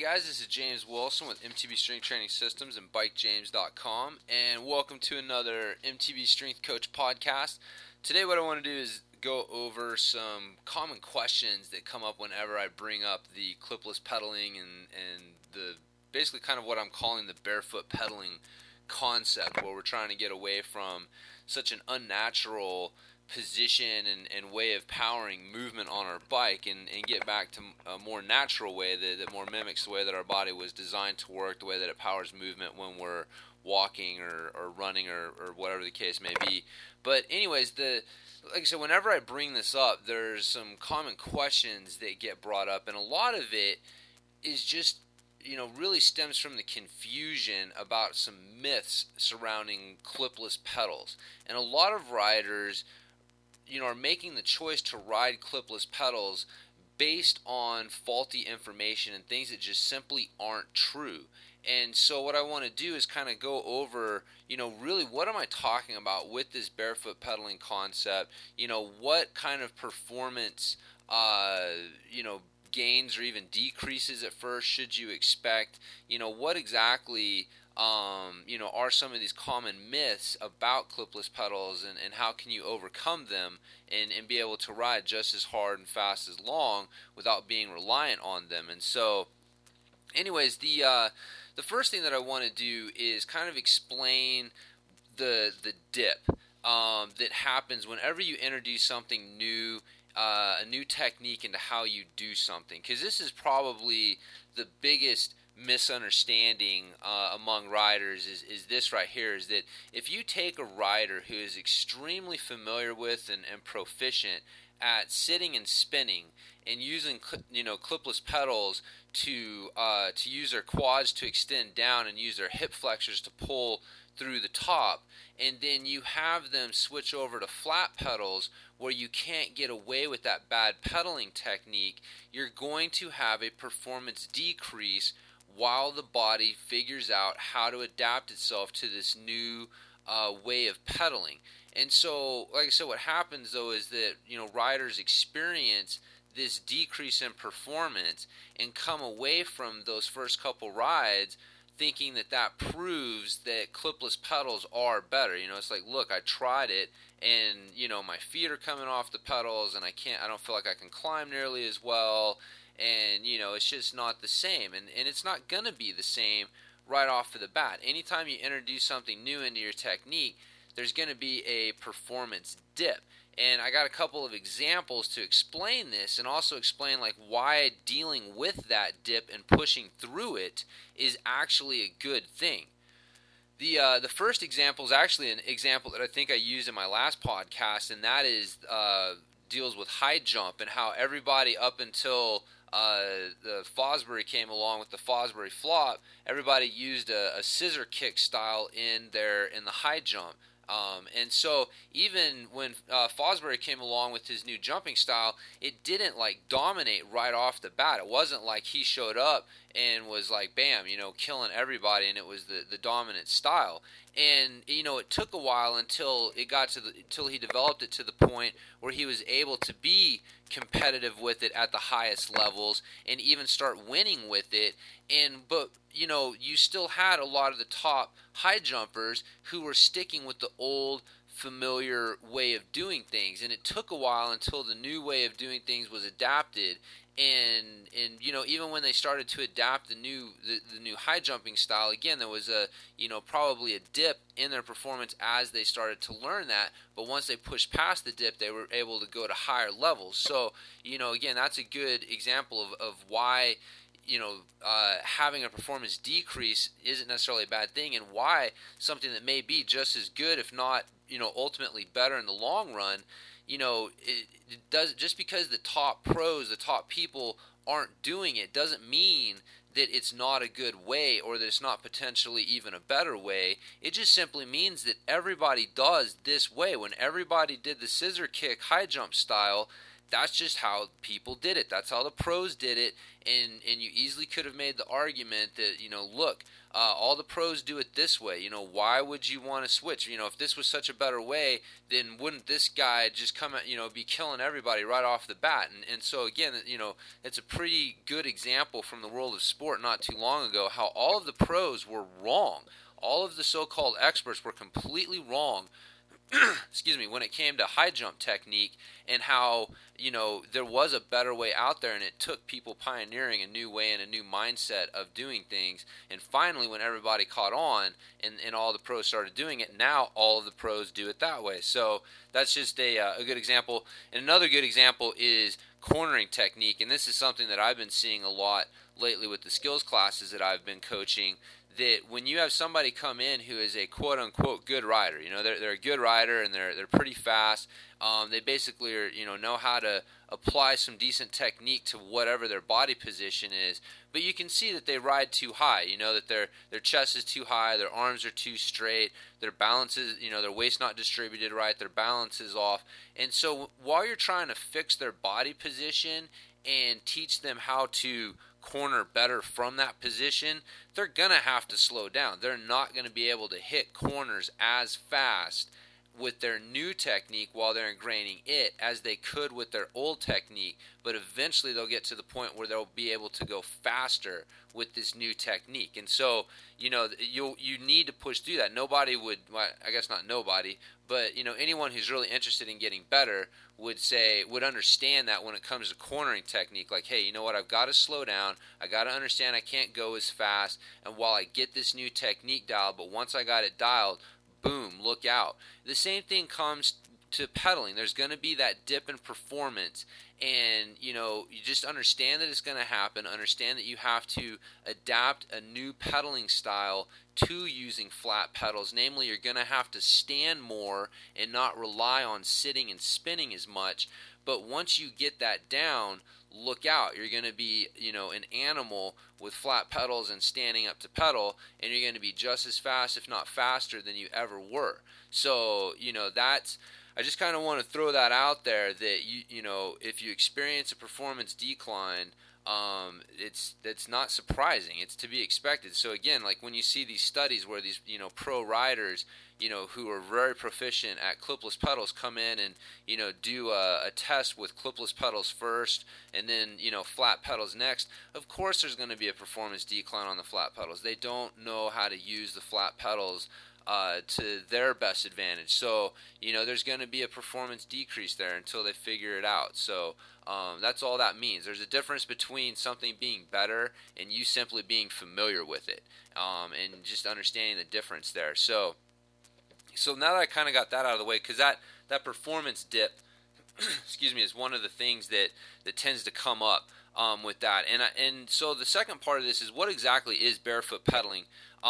guys, this is James Wilson with MTB Strength Training Systems and BikeJames.com, and welcome to another MTB Strength Coach podcast. Today what I want to do is go over some common questions that come up whenever I bring up the clipless pedaling and the basically kind of what I'm calling the barefoot pedaling concept, where we're trying to get away from such an unnatural position and way of powering movement on our bike and get back to a more natural way that more mimics the way that our body was designed to work, the way that it powers movement when we're walking or running or whatever the case may be. But anyways, like I said, whenever I bring this up, there's some common questions that get brought up, and a lot of it is just really stems from the confusion about some myths surrounding clipless pedals. And a lot of riders are making the choice to ride clipless pedals based on faulty information and things that just simply aren't true. And so what I want to do is kind of go over, really what am I talking about with this barefoot pedaling concept? What kind of performance, gains or even decreases at first should you expect? What exactly are some of these common myths about clipless pedals, and how can you overcome them and be able to ride just as hard and fast as long without being reliant on them. And so anyways, the first thing that I want to do is kind of explain the dip that happens whenever you introduce something new, a new technique into how you do something, because this is probably the biggest misunderstanding among riders is this right here, is that if you take a rider who is extremely familiar with and proficient at sitting and spinning and using clipless pedals to use their quads to extend down and use their hip flexors to pull through the top, and then you have them switch over to flat pedals where you can't get away with that bad pedaling technique, you're going to have a performance decrease while the body figures out how to adapt itself to this new way of pedaling. And so, like I said, what happens though is that riders experience this decrease in performance and come away from those first couple rides thinking that proves that clipless pedals are better. It's like, look, I tried it, and my feet are coming off the pedals, and I don't feel like I can climb nearly as well. And, it's just not the same. And it's not going to be the same right off of the bat. Anytime you introduce something new into your technique, there's going to be a performance dip. And I got a couple of examples to explain this, and also explain why dealing with that dip and pushing through it is actually a good thing. The first example is actually an example that I think I used in my last podcast, and that is deals with high jump, and how everybody up until the Fosbury came along with the Fosbury flop, everybody used a scissor kick style in the high jump. And so even when Fosbury came along with his new jumping style, it didn't dominate right off the bat. It wasn't like he showed up and was bam, killing everybody, and it was the dominant style. And it took a while until he developed it to the point where he was able to be competitive with it at the highest levels and even start winning with it. But you still had a lot of the top high jumpers who were sticking with the old familiar way of doing things, and it took a while until the new way of doing things was adapted. And even when they started to adapt the new high jumping style, again, there was probably a dip in their performance as they started to learn that. But once they pushed past the dip, they were able to go to higher levels. So again, that's a good example of why having a performance decrease isn't necessarily a bad thing, and why something that may be just as good, if not ultimately better in the long run, it does, just because the top pros, the top people aren't doing it, doesn't mean that it's not a good way, or that it's not potentially even a better way. It just simply means that everybody does this way. When everybody did the scissor kick high jump style, that's just how people did it. That's how the pros did it, and you easily could have made the argument that, look, all the pros do it this way. Why would you want to switch? If this was such a better way, then wouldn't this guy just come out, be killing everybody right off the bat? And so again, it's a pretty good example from the world of sport not too long ago how all of the pros were wrong. All of the so-called experts were completely wrong excuse me, when it came to high jump technique, and how, there was a better way out there, and it took people pioneering a new way and a new mindset of doing things. And finally, when everybody caught on and all the pros started doing it, now all of the pros do it that way. So that's just a good example. And another good example is cornering technique, and this is something that I've been seeing a lot lately with the skills classes that I've been coaching, that when you have somebody come in who is a quote-unquote good rider, they're a good rider and they're pretty fast, they basically are, know how to apply some decent technique to whatever their body position is, but you can see that they ride too high, that their chest is too high, their arms are too straight, their balance is, their weight's not distributed right, their balance is off. And so while you're trying to fix their body position and teach them how to corner better from that position, they're going to have to slow down. They're not going to be able to hit corners as fast with their new technique while they're ingraining it as they could with their old technique, but eventually they'll get to the point where they'll be able to go faster with this new technique. And so, you need to push through that. Nobody would, well, I guess not nobody, but anyone who's really interested in getting better would understand that when it comes to cornering technique, like, hey, you know what, I've got to slow down, I got to understand I can't go as fast, and while I get this new technique dialed, but once I got it dialed, boom, look out. The same thing comes to pedaling. There's going to be that dip in performance, and you just understand that it's going to happen. Understand that you have to adapt a new pedaling style to using flat pedals. Namely, you're going to have to stand more and not rely on sitting and spinning as much. But once you get that down, look out. You're going to be, an animal with flat pedals and standing up to pedal, and you're going to be just as fast, if not faster, than you ever were. So, that's, I just kind of want to throw that out there, that if you experience a performance decline, it's not surprising. It's to be expected. So again, like when you see these studies where these pro riders who are very proficient at clipless pedals come in and do a test with clipless pedals first and then flat pedals next, of course there's going to be a performance decline on the flat pedals. They don't know how to use the flat pedals to their best advantage. So, there's going to be a performance decrease there until they figure it out. So, that's all that means. There's a difference between something being better and you simply being familiar with it, and just understanding the difference there. So now that I kind of got that out of the way, because that performance dip, excuse me, is one of the things that tends to come up with that. And so the second part of this is, what exactly is barefoot pedaling?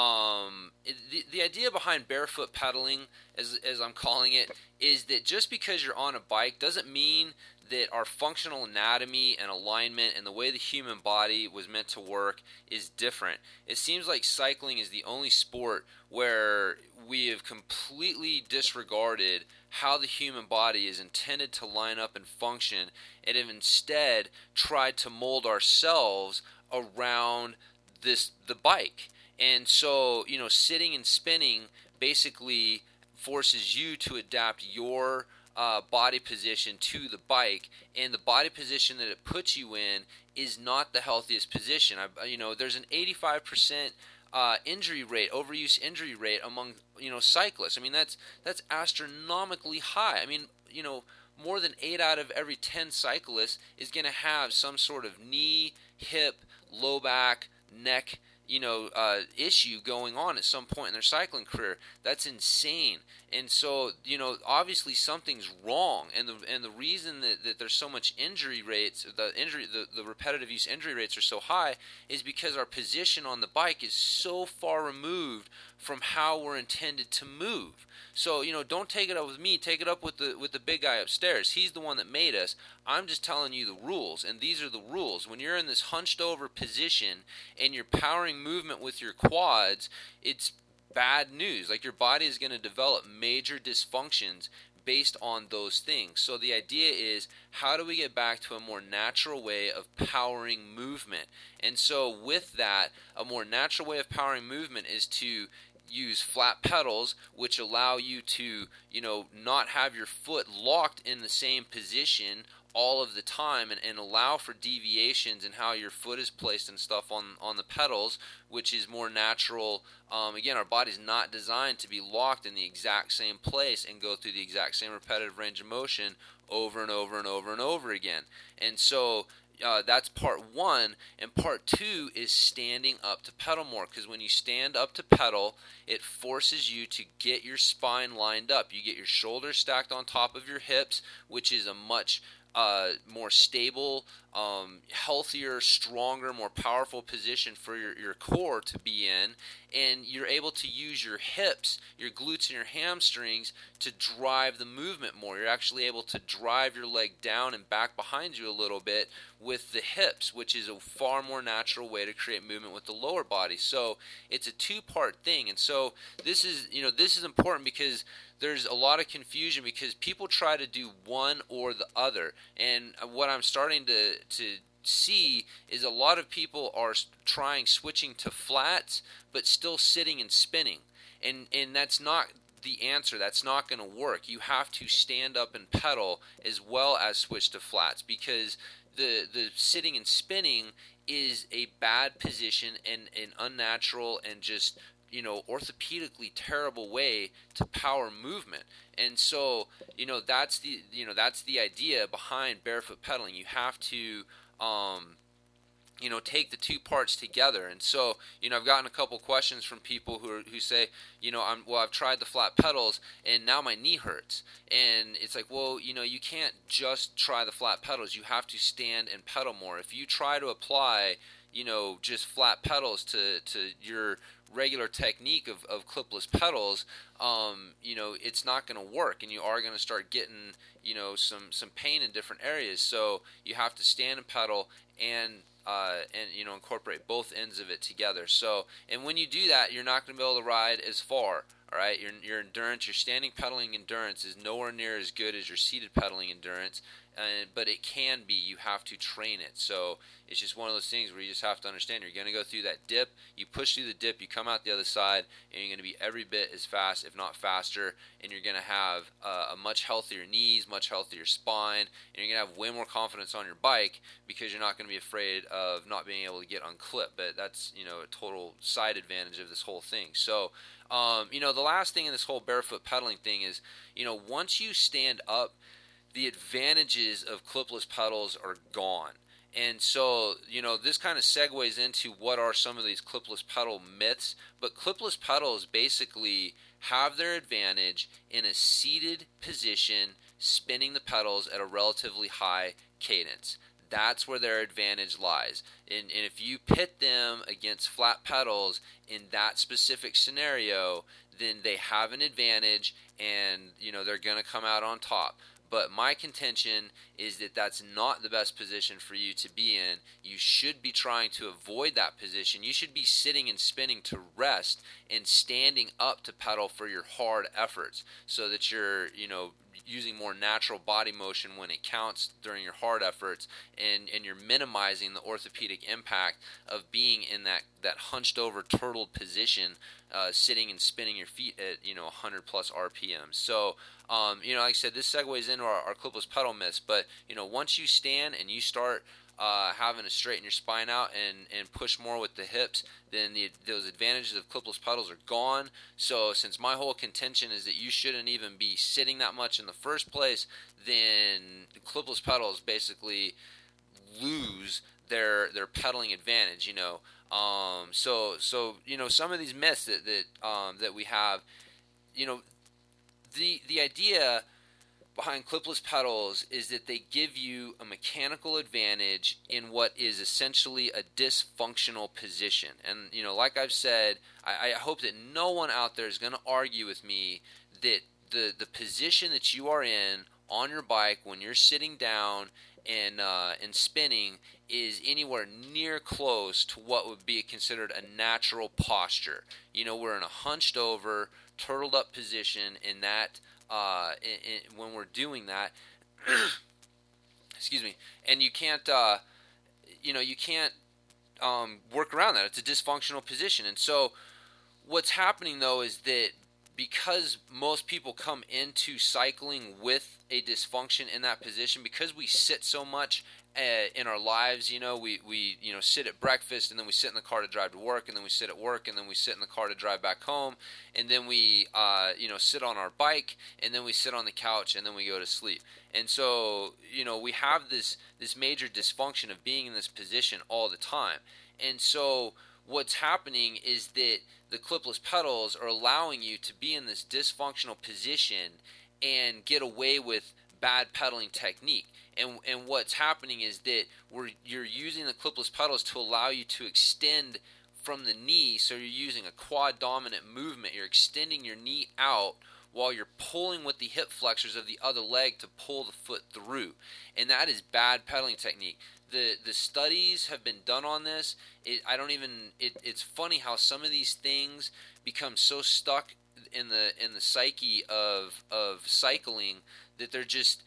The idea behind barefoot pedaling, as I'm calling it, is that just because you're on a bike doesn't mean that our functional anatomy and alignment and the way the human body was meant to work is different. It seems like cycling is the only sport where we have completely disregarded how the human body is intended to line up and function, and have instead tried to mold ourselves around the bike. And so, sitting and spinning basically forces you to adapt your body position to the bike, and the body position that it puts you in is not the healthiest position. There's an 85% injury rate, overuse injury rate among cyclists. I mean, that's astronomically high. I mean, more than 8 out of every 10 cyclists is going to have some sort of knee, hip, low back, neck issue going on at some point in their cycling career. That's insane. And so, obviously something's wrong. And the reason that there's so much injury rates, the repetitive use injury rates are so high, is because our position on the bike is so far removed from how we're intended to move. So, don't take it up with me. Take it up with the big guy upstairs. He's the one that made us. I'm just telling you the rules, and these are the rules. When you're in this hunched over position and you're powering movement with your quads, it's bad news. Like, your body is going to develop major dysfunctions based on those things. So the idea is, how do we get back to a more natural way of powering movement? And so with that, a more natural way of powering movement is to use flat pedals, which allow you to, not have your foot locked in the same position all of the time, and allow for deviations in how your foot is placed and stuff on the pedals, which is more natural. Again, our body's not designed to be locked in the exact same place and go through the exact same repetitive range of motion over and over and over and over again. And so that's part one, and part two is standing up to pedal more, because when you stand up to pedal, it forces you to get your spine lined up. You get your shoulders stacked on top of your hips, which is a much more stable, healthier, stronger, more powerful position for your core to be in, and you're able to use your hips, your glutes, and your hamstrings to drive the movement more. You're actually able to drive your leg down and back behind you a little bit with the hips, which is a far more natural way to create movement with the lower body. So it's a two-part thing, and so this is important, because there's a lot of confusion because people try to do one or the other. And what I'm starting to see is a lot of people are switching to flats, but still sitting and spinning. And that's not the answer. That's not going to work. You have to stand up and pedal as well as switch to flats, because the sitting and spinning is a bad position and an unnatural and just orthopedically terrible way to power movement. And so that's the idea behind barefoot pedaling. You have to take the two parts together. And so I've gotten a couple questions from people who say, I've tried the flat pedals and now my knee hurts. And it's like, well, you can't just try the flat pedals. You have to stand and pedal more. If you try to apply just flat pedals to your regular technique of clipless pedals, it's not going to work, and you are going to start getting some pain in different areas. So you have to stand and pedal and incorporate both ends of it together. So, and when you do that, you're not going to be able to ride as far. All right, your endurance, your standing pedaling endurance is nowhere near as good as your seated pedaling endurance, but it can be. You have to train it. So it's just one of those things where you just have to understand you're going to go through that dip. You push through the dip, you come out the other side, and you're going to be every bit as fast, if not faster, and you're going to have a much healthier knees, much healthier spine, and you're going to have way more confidence on your bike because you're not going to be afraid of not being able to get unclipped. But that's a total side advantage of this whole thing. So the last thing in this whole barefoot pedaling thing is, once you stand up, the advantages of clipless pedals are gone. And so, this kind of segues into what are some of these clipless pedal myths. But clipless pedals basically have their advantage in a seated position, spinning the pedals at a relatively high cadence. That's where their advantage lies. And if you pit them against flat pedals in that specific scenario, then they have an advantage, and they're going to come out on top. But my contention is that that's not the best position for you to be in. You should be trying to avoid that position. You should be sitting and spinning to rest and standing up to pedal for your hard efforts, so that you're, using more natural body motion when it counts during your hard efforts, and you're minimizing the orthopedic impact of being in that hunched over, turtled position, sitting and spinning your feet at 100 plus RPMs. So like I said, this segues into our clipless pedal myths. But once you stand and you start having to straighten your spine out and push more with the hips, then those advantages of clipless pedals are gone. So since my whole contention is that you shouldn't even be sitting that much in the first place, then the clipless pedals basically lose their pedaling advantage. So some of these myths that we have, the idea behind clipless pedals is that they give you a mechanical advantage in what is essentially a dysfunctional position. And, like I've said, I hope that no one out there is going to argue with me that the position that you are in on your bike when you're sitting down and spinning is anywhere near close to what would be considered a natural posture. We're in a hunched over, turtled up position in that when we're doing that. Excuse me. And you can't, you can't work around that. It's a dysfunctional position. And so what's happening though is that because most people come into cycling with a dysfunction in that position, because we sit so much in our lives, we sit at breakfast, and then we sit in the car to drive to work, and then we sit at work, and then we sit in the car to drive back home, and then we sit on our bike, and then we sit on the couch, and then we go to sleep. And so we have this major dysfunction of being in this position all the time. And so what's happening is that the clipless pedals are allowing you to be in this dysfunctional position and get away with bad pedaling technique. And what's happening is that you're using the clipless pedals to allow you to extend from the knee, so you're using a quad dominant movement. You're extending your knee out while you're pulling with the hip flexors of the other leg to pull the foot through. And that is bad pedaling technique. The studies have been done on this. It's funny how some of these things become so stuck in the psyche of cycling that they're just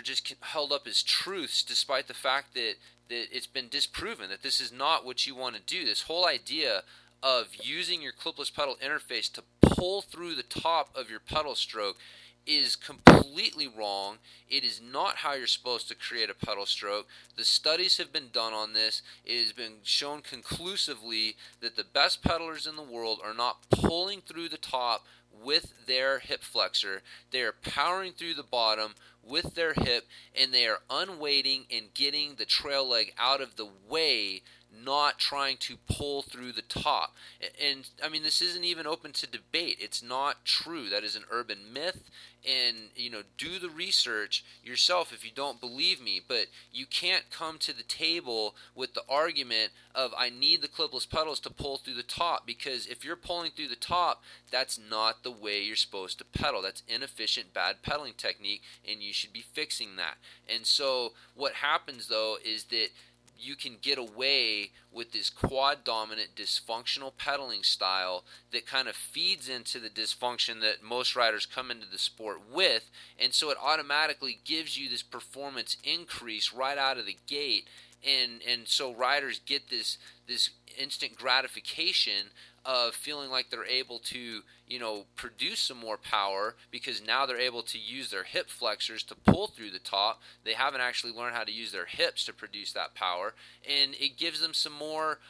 held up as truths, despite the fact that it's been disproven that this is not what you want to do. This whole idea of using your clipless pedal interface to pull through the top of your pedal stroke is completely wrong. It is not how you're supposed to create a pedal stroke. The studies have been done on this. It has been shown conclusively that the best pedalers in the world are not pulling through the top with their hip flexor. They are powering through the bottom with their hip, and they are unweighting and getting the trail leg out of the way, not trying to pull through the top. And I mean, this isn't even open to debate. It's not true. That is an urban myth. And do the research yourself if you don't believe me. But you can't come to the table with the argument of I need the clipless pedals to pull through the top, because if you're pulling through the top, that's not the way you're supposed to pedal. That's inefficient, bad pedaling technique, and you should be fixing that. And so what happens though is that you can get away with this quad dominant dysfunctional pedaling style that kind of feeds into the dysfunction that most riders come into the sport with, and so it automatically gives you this performance increase right out of the gate, and so riders get this instant gratification of feeling like they're able to produce some more power, because now they're able to use their hip flexors to pull through the top. They haven't actually learned how to use their hips to produce that power, and it gives them some more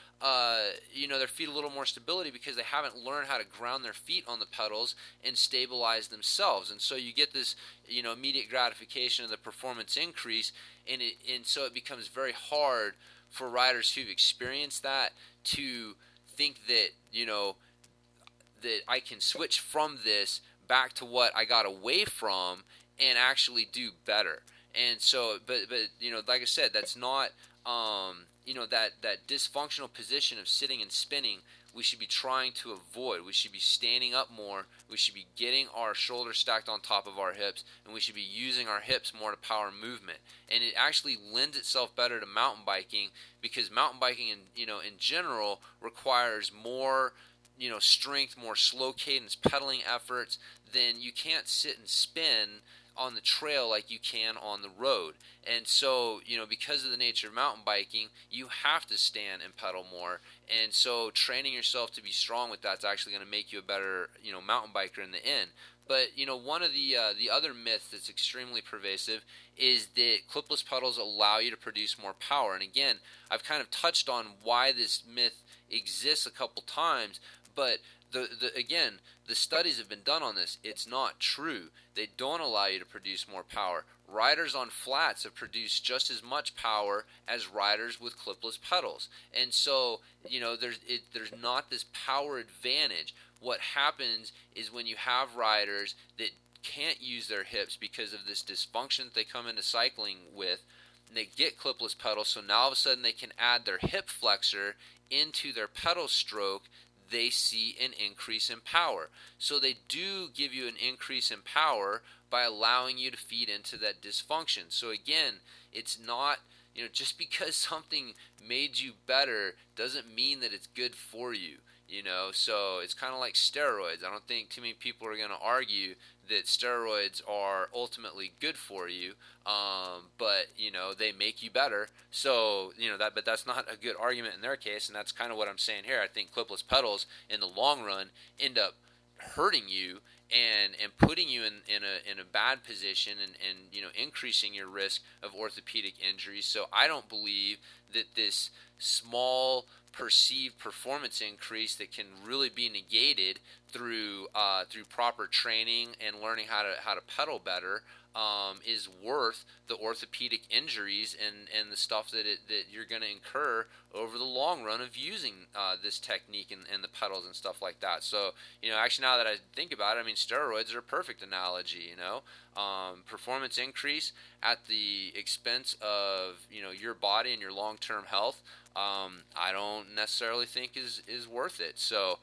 their feet a little more stability, because they haven't learned how to ground their feet on the pedals and stabilize themselves. And so you get this immediate gratification of the performance increase, and so it becomes very hard for riders who've experienced that to think that that I can switch from this back to what I got away from and actually do better. And so, but like I said, that's not that dysfunctional position of sitting and spinning. We should be trying to avoid. We should be standing up more. We should be getting our shoulders stacked on top of our hips, and we should be using our hips more to power movement. And it actually lends itself better to mountain biking, because mountain biking in general requires more strength, more slow cadence pedaling efforts. Then you can't sit and spin on the trail like you can on the road. And so, because of the nature of mountain biking, you have to stand and pedal more. And so training yourself to be strong with that's actually going to make you a better, mountain biker in the end. But, one of the other myths that's extremely pervasive is that clipless pedals allow you to produce more power. And again, I've kind of touched on why this myth exists a couple times, but the studies have been done on this. It's not true. They don't allow you to produce more power. Riders on flats have produced just as much power as riders with clipless pedals. And so, there's not this power advantage. What happens is when you have riders that can't use their hips because of this dysfunction that they come into cycling with, and they get clipless pedals, so now all of a sudden they can add their hip flexor into their pedal stroke, they see an increase in power. So they do give you an increase in power by allowing you to feed into that dysfunction. So again, it's not, just because something made you better doesn't mean that it's good for you. So it's kind of like steroids. I don't think too many people are going to argue that steroids are ultimately good for you, but they make you better. So but that's not a good argument in their case, and that's kind of what I'm saying here. I think clipless pedals in the long run end up hurting you and putting you in a bad position, and increasing your risk of orthopedic injuries. So I don't believe that this small perceived performance increase that can really be negated through proper training and learning how to pedal better is worth the orthopedic injuries and the stuff that you're going to incur over the long run of using this technique and the pedals and stuff like that. So actually, now that I think about it, I mean, steroids are a perfect analogy. Performance increase at the expense of your body and your long-term health. I don't necessarily think is worth it.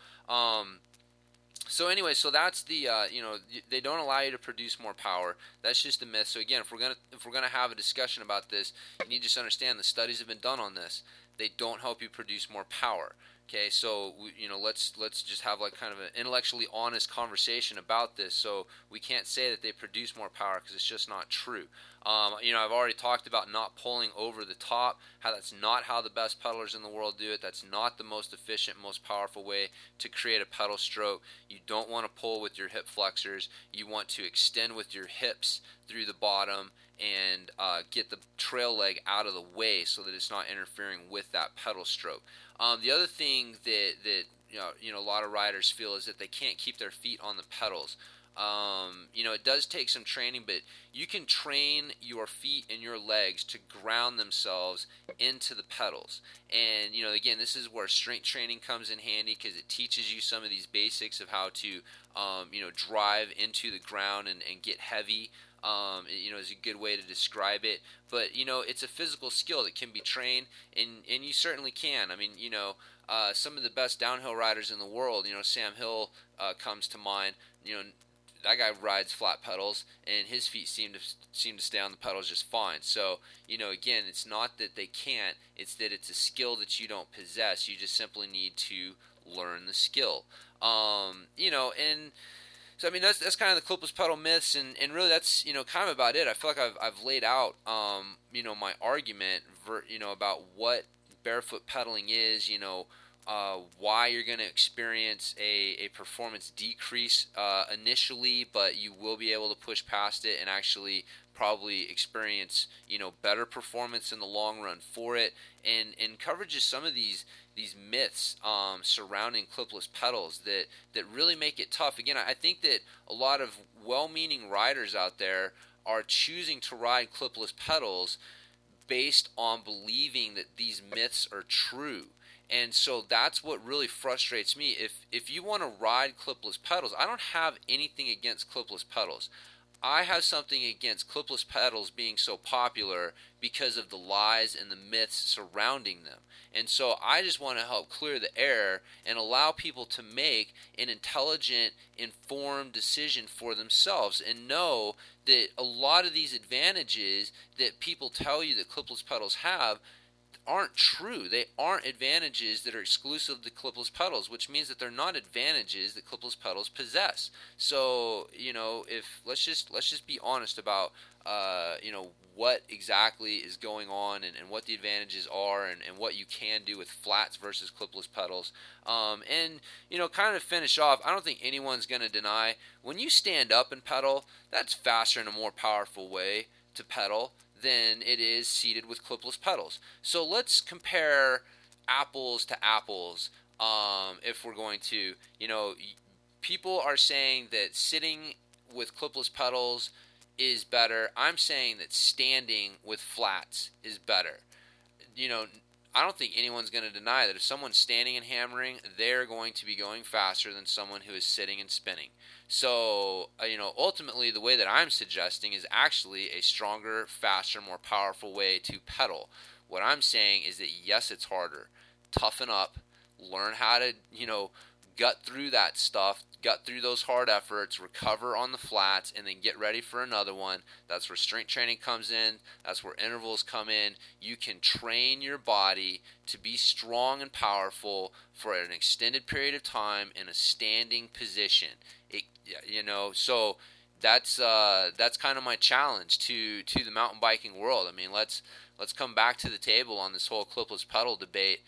So anyway, so that's the they don't allow you to produce more power. That's just a myth. So again, if we're gonna have a discussion about this, you need to just understand the studies have been done on this. They don't help you produce more power. Okay, so let's just have like kind of an intellectually honest conversation about this. So we can't say that they produce more power because it's just not true. I've already talked about not pulling over the top, how that's not how the best pedalers in the world do it. That's not the most efficient, most powerful way to create a pedal stroke. You don't want to pull with your hip flexors. You want to extend with your hips through the bottom and get the trail leg out of the way so that it's not interfering with that pedal stroke. The other thing that a lot of riders feel is that they can't keep their feet on the pedals. It does take some training, but you can train your feet and your legs to ground themselves into the pedals. And, again, this is where strength training comes in handy because it teaches you some of these basics of how to, drive into the ground and get heavy. Is a good way to describe it. But, it's a physical skill that can be trained, and you certainly can. I mean, some of the best downhill riders in the world, Sam Hill comes to mind. That guy rides flat pedals, and his feet seem to stay on the pedals just fine. So, again, it's not that they can't. It's that it's a skill that you don't possess. You just simply need to learn the skill. And so I mean that's kind of the clipless pedal myths, and really that's kind of about it. I feel like I've laid out my argument about what barefoot pedaling is, why you're going to experience a performance decrease initially, but you will be able to push past it and actually probably experience better performance in the long run for it, and coverages some of these myths surrounding clipless pedals that really make it tough. Again, I think that a lot of well-meaning riders out there are choosing to ride clipless pedals based on believing that these myths are true. And so that's what really frustrates me. If you want to ride clipless pedals, I don't have anything against clipless pedals. I have something against clipless pedals being so popular because of the lies and the myths surrounding them. And so I just want to help clear the air and allow people to make an intelligent, informed decision for themselves and know that a lot of these advantages that people tell you that clipless pedals have aren't true. They aren't advantages that are exclusive to clipless pedals, which means that they're not advantages that clipless pedals possess. So, if let's just be honest about what exactly is going on and what the advantages are and what you can do with flats versus clipless pedals. And kind of finish off, I don't think anyone's going to deny when you stand up and pedal, that's faster and a more powerful way to pedal than it is seated with clipless pedals. So let's compare apples to apples. If we're going to, people are saying that sitting with clipless pedals is better. I'm saying that standing with flats is better. I don't think anyone's going to deny that if someone's standing and hammering, they're going to be going faster than someone who is sitting and spinning. So, ultimately the way that I'm suggesting is actually a stronger, faster, more powerful way to pedal. What I'm saying is that yes, it's harder. Toughen up, learn how to, gut through that stuff, gut through those hard efforts, recover on the flats, and then get ready for another one. That's where strength training comes in. That's where intervals come in. You can train your body to be strong and powerful for an extended period of time in a standing position. So that's kind of my challenge to the mountain biking world. I mean, let's come back to the table on this whole clipless pedal debate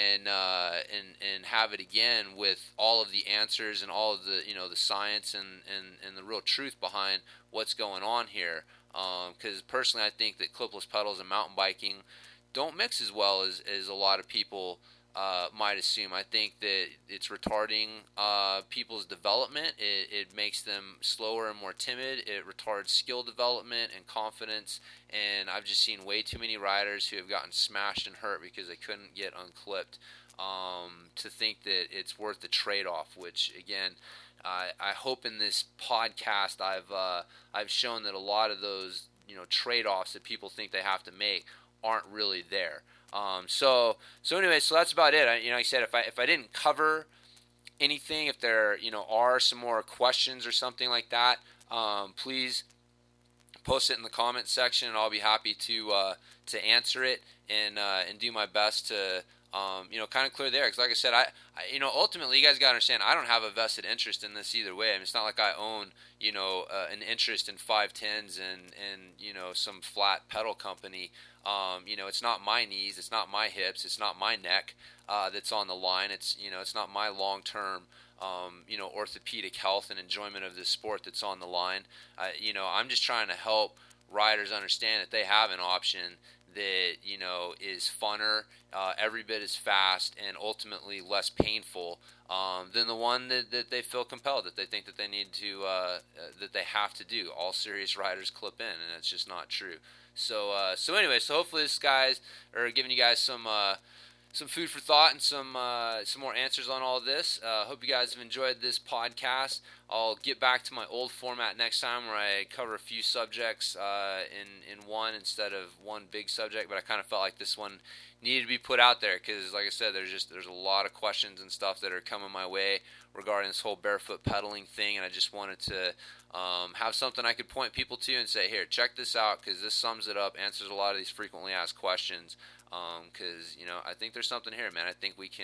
and have it again with all of the answers and all of the the science and the real truth behind what's going on here. Because personally, I think that clipless pedals and mountain biking don't mix as well as a lot of people might assume. I think that it's retarding people's development. It makes them slower and more timid. It retards skill development and confidence. And I've just seen way too many riders who have gotten smashed and hurt because they couldn't get unclipped. To think that it's worth the trade-off, which again, I hope in this podcast I've shown that a lot of those trade-offs that people think they have to make aren't really there. So anyway, so that's about it. Like I said, if I didn't cover anything, if there are some more questions or something like that, please post it in the comment section, and I'll be happy to answer it and do my best to kind of clear the air. Because like I said, I ultimately you guys got to understand, I don't have a vested interest in this either way. I mean, it's not like I own an interest in 510s and some flat pedal company. It's not my knees, it's not my hips, it's not my neck that's on the line. It's it's not my long-term orthopedic health and enjoyment of this sport that's on the line. I'm just trying to help riders understand that they have an option that is funner, every bit as fast, and ultimately less painful than the one that they feel compelled, that they think that they need to that they have to do. All serious riders clip in, and it's just not true. So anyway, so hopefully this guys are giving you guys some food for thought and some more answers on all this. Hope you guys have enjoyed this podcast. I'll get back to my old format next time where I cover a few subjects in one instead of one big subject. But I kind of felt like this one needed to be put out there because, like I said, there's a lot of questions and stuff that are coming my way regarding this whole barefoot pedaling thing, and I just wanted to have something I could point people to and say, here, check this out because this sums it up, answers a lot of these frequently asked questions. Because I think there's something here, man. I think we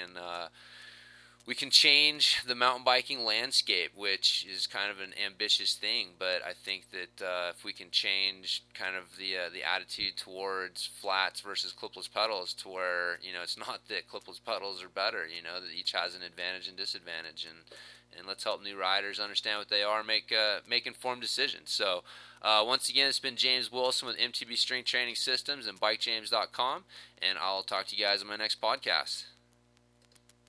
can change the mountain biking landscape, which is kind of an ambitious thing. But I think that if we can change kind of the attitude towards flats versus clipless pedals, to where it's not that clipless pedals are better, that each has an advantage and disadvantage, and let's help new riders understand what they are, make informed decisions. So. Once again, it's been James Wilson with MTB Strength Training Systems and BikeJames.com, and I'll talk to you guys on my next podcast.